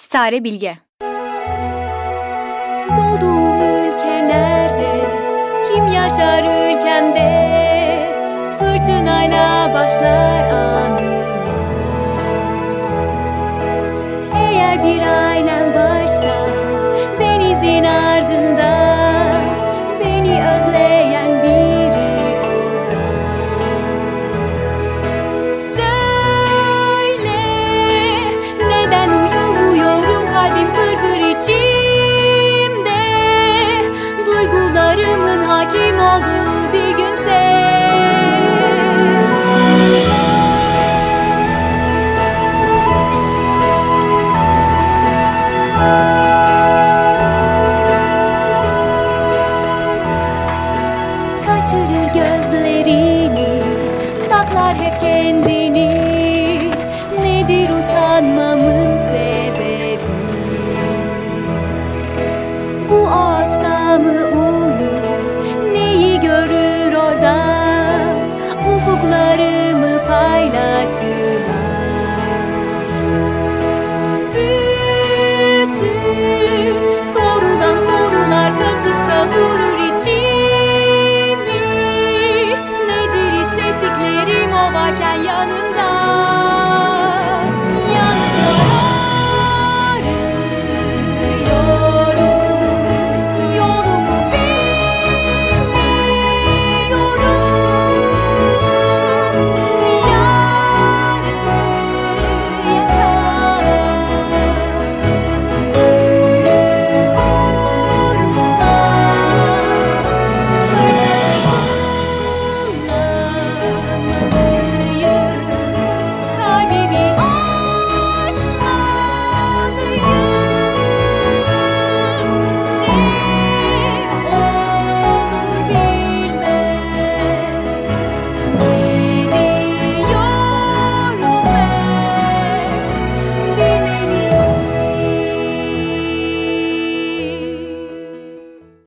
Sare Bilge. Doğduğum ülke nerede? Kim yaşar ülkemde? Fırtınayla başlar anım. Eğer bir ailem varsa denizin ardında, beni özleyen biri orada. Söyle, neden uyumuyorum, kalbim pır içimde, duygularımın hakim olduğu bir günse.